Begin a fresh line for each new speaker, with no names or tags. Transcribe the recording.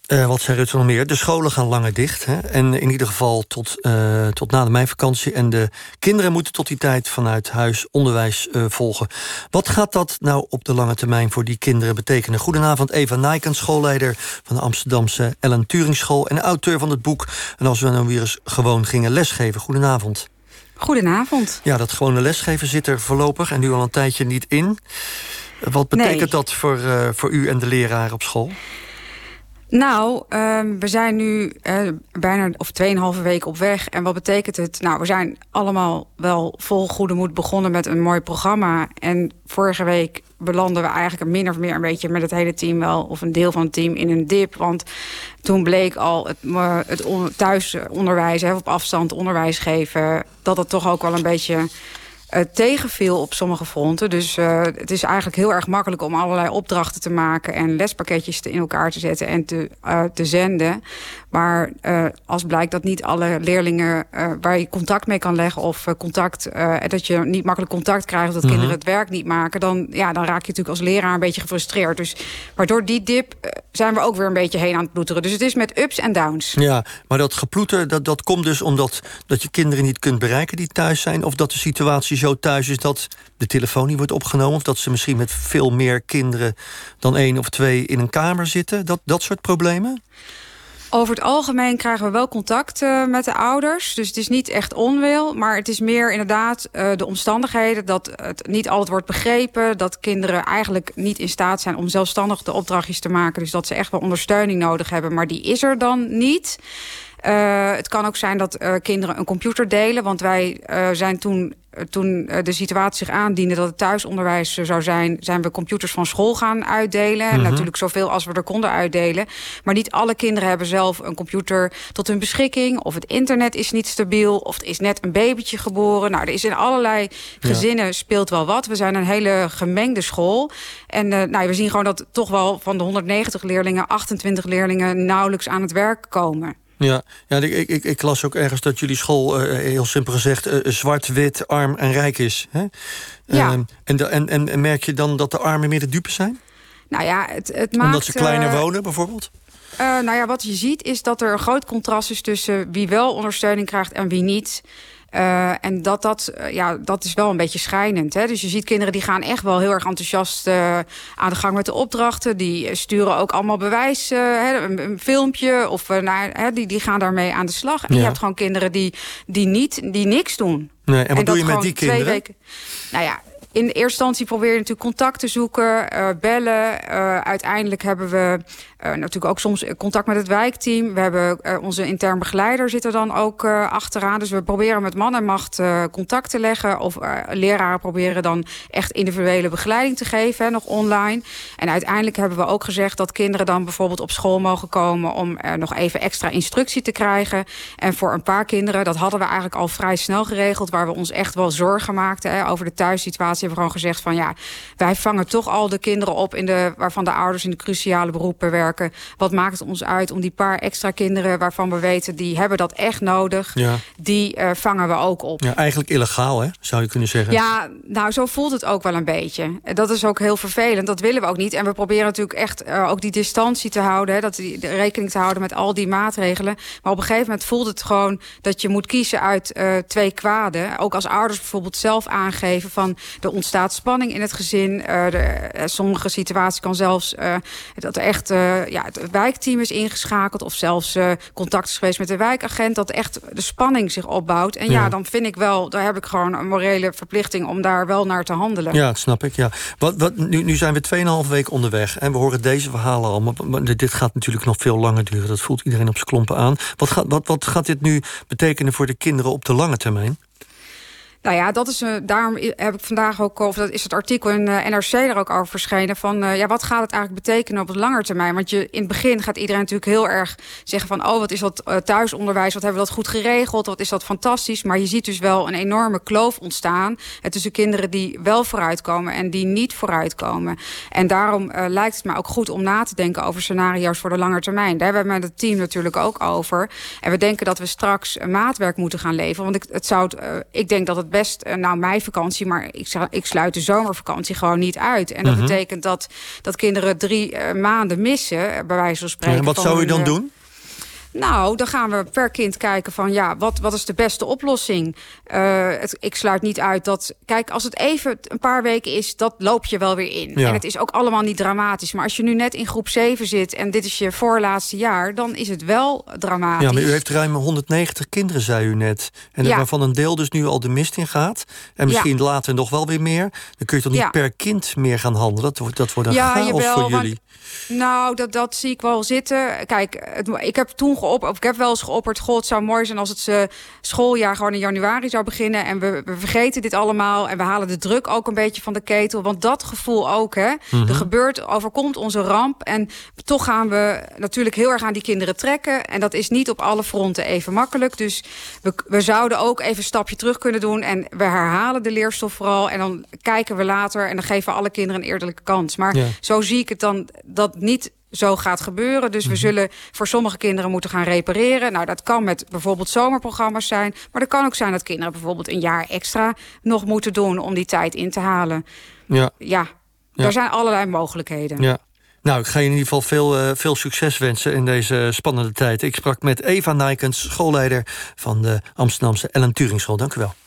Wat zei Rutte nog meer? De scholen gaan langer dicht. Hè? En in ieder geval tot na de meivakantie. En de kinderen moeten tot die tijd vanuit huis onderwijs volgen. Wat gaat dat nou op de lange termijn voor die kinderen betekenen? Goedenavond, Eva Nijkens, schoolleider van de Amsterdamse Ellen Turing School en auteur van het boek En als we nou weer eens gewoon gingen lesgeven. Goedenavond.
Goedenavond.
Ja, dat gewone lesgeven zit er voorlopig en nu al een tijdje niet in. Wat betekent dat voor u en de leraren op school?
Nou, we zijn nu bijna 2,5 weken op weg. En wat betekent het? Nou, we zijn allemaal wel vol goede moed begonnen met een mooi programma. En vorige week belanden we eigenlijk min of meer een beetje met het hele team wel, of een deel van het team, in een dip. Want toen bleek al het thuisonderwijs, op afstand onderwijs geven, dat het toch ook wel een beetje tegenviel op sommige fronten. Dus het is eigenlijk heel erg makkelijk om allerlei opdrachten te maken en lespakketjes in elkaar te zetten en te zenden. Maar als blijkt dat niet alle leerlingen waar je contact mee kan leggen of dat je niet makkelijk contact krijgt, of dat kinderen het werk niet maken, dan raak je natuurlijk als leraar een beetje gefrustreerd. Dus waardoor die dip zijn we ook weer een beetje heen aan het ploeteren. Dus het is met ups en downs. Ja,
maar dat geploeter, dat komt dus omdat dat je kinderen niet kunt bereiken die thuis zijn, of dat de situatie zo thuis is dat de telefoon niet wordt opgenomen, of dat ze misschien met veel meer kinderen dan 1 of 2 in een kamer zitten. Dat soort problemen?
Over het algemeen krijgen we wel contact met de ouders. Dus het is niet echt onwil. Maar het is meer inderdaad de omstandigheden, dat het niet altijd wordt begrepen, dat kinderen eigenlijk niet in staat zijn om zelfstandig de opdrachtjes te maken. Dus dat ze echt wel ondersteuning nodig hebben. Maar die is er dan niet. Het kan ook zijn dat kinderen een computer delen. Want wij zijn toen de situatie zich aandiende dat het thuisonderwijs zou zijn we computers van school gaan uitdelen. En natuurlijk zoveel als we er konden uitdelen. Maar niet alle kinderen hebben zelf een computer tot hun beschikking. Of het internet is niet stabiel. Of er is net een babytje geboren. Nou, er is in allerlei gezinnen speelt wel wat. We zijn een hele gemengde school. En we zien gewoon dat toch wel van de 190 leerlingen 28 leerlingen nauwelijks aan het werk komen.
Ja, ik las ook ergens dat jullie school, heel simpel gezegd, zwart-wit, arm en rijk is. Hè?
Ja.
En merk je dan dat de armen meer de dupe zijn? Nou ja, het maakt, omdat ze kleiner wonen, bijvoorbeeld?
Wat je ziet is dat er een groot contrast is tussen wie wel ondersteuning krijgt en wie niet. En dat is wel een beetje schijnend. Hè? Dus je ziet kinderen die gaan echt wel heel erg enthousiast aan de gang met de opdrachten. Die sturen ook allemaal bewijs, een filmpje. Of die gaan daarmee aan de slag. En je hebt gewoon kinderen die niks doen.
Nee, en wat doe je met die kinderen?
2 weken. In de eerste instantie probeer je natuurlijk contact te zoeken, bellen. Uiteindelijk hebben we natuurlijk ook soms contact met het wijkteam. We hebben onze intern begeleider zit er dan ook achteraan. Dus we proberen met man en macht contact te leggen. Of leraren proberen dan echt individuele begeleiding te geven, nog online. En uiteindelijk hebben we ook gezegd dat kinderen dan bijvoorbeeld op school mogen komen om nog even extra instructie te krijgen. En voor een paar kinderen, dat hadden we eigenlijk al vrij snel geregeld, waar we ons echt wel zorgen maakten over de thuissituatie. Hebben we gewoon gezegd van wij vangen toch al de kinderen op waarvan de ouders in de cruciale beroepen werken. Wat maakt het ons uit om die paar extra kinderen waarvan we weten die hebben dat echt nodig, die vangen we ook op. Ja,
eigenlijk illegaal, hè, zou je kunnen zeggen.
Ja, nou zo voelt het ook wel een beetje. Dat is ook heel vervelend, dat willen we ook niet. En we proberen natuurlijk echt ook die distantie te houden, de rekening te houden met al die maatregelen. Maar op een gegeven moment voelt het gewoon dat je moet kiezen uit 2 kwaden. Ook als ouders bijvoorbeeld zelf aangeven van er ontstaat spanning in het gezin. Sommige situaties kan zelfs dat er echt het wijkteam is ingeschakeld, of zelfs contact is geweest met de wijkagent, dat echt de spanning zich opbouwt. En dan vind ik wel, daar heb ik gewoon een morele verplichting om daar wel naar te handelen. Ja,
dat snap ik. Ja. Nu zijn we 2,5 weken onderweg en we horen deze verhalen al. Maar dit gaat natuurlijk nog veel langer duren. Dat voelt iedereen op zijn klompen aan. Wat gaat dit nu betekenen voor de kinderen op de lange termijn?
Nou ja, dat is, daarom heb ik vandaag ook, of dat is het artikel in NRC er ook over verschenen, van wat gaat het eigenlijk betekenen op het lange termijn? Want in het begin gaat iedereen natuurlijk heel erg zeggen van, wat is dat thuisonderwijs, wat hebben we dat goed geregeld, wat is dat fantastisch. Maar je ziet dus wel een enorme kloof ontstaan tussen kinderen die wel vooruitkomen en die niet vooruitkomen. En daarom lijkt het me ook goed om na te denken over scenario's voor de lange termijn. Daar hebben we met het team natuurlijk ook over. En we denken dat we straks maatwerk moeten gaan leveren. Want ik denk dat het best meivakantie, maar ik sluit de zomervakantie gewoon niet uit. En dat betekent dat kinderen 3 maanden missen, bij wijze van spreken.
En wat zou u dan doen?
Nou, dan gaan we per kind kijken van wat is de beste oplossing? Ik sluit niet uit dat... Kijk, als het even een paar weken is, dat loop je wel weer in.
Ja.
En het is ook allemaal niet dramatisch. Maar als je nu net in groep 7 zit en dit is je voorlaatste jaar, dan is het wel dramatisch.
Ja, maar u heeft ruim 190 kinderen, zei u net. En waarvan een deel dus nu al de mist in gaat. En misschien later nog wel weer meer. Dan kun je toch niet per kind meer gaan handelen? Dat wordt een chaos voor jullie.
Nou, dat zie ik wel zitten. Kijk, ik heb wel eens geopperd, goh, het zou mooi zijn als het schooljaar gewoon in januari zou beginnen. En we vergeten dit allemaal. En we halen de druk ook een beetje van de ketel. Want dat gevoel ook, hè. Er overkomt onze ramp. En toch gaan we natuurlijk heel erg aan die kinderen trekken. En dat is niet op alle fronten even makkelijk. Dus we zouden ook even een stapje terug kunnen doen. En we herhalen de leerstof vooral. En dan kijken we later en dan geven we alle kinderen een eerlijke kans. Maar zo zie ik het dan dat niet zo gaat gebeuren. Dus we zullen voor sommige kinderen moeten gaan repareren. Nou, dat kan met bijvoorbeeld zomerprogramma's zijn. Maar het kan ook zijn dat kinderen bijvoorbeeld een jaar extra nog moeten doen om die tijd in te halen. Ja. Er zijn allerlei mogelijkheden.
Ja. Nou, ik ga je in ieder geval veel succes wensen in deze spannende tijd. Ik sprak met Eva Nijkens, schoolleider van de Amsterdamse Ellen Turing School. Dank u wel.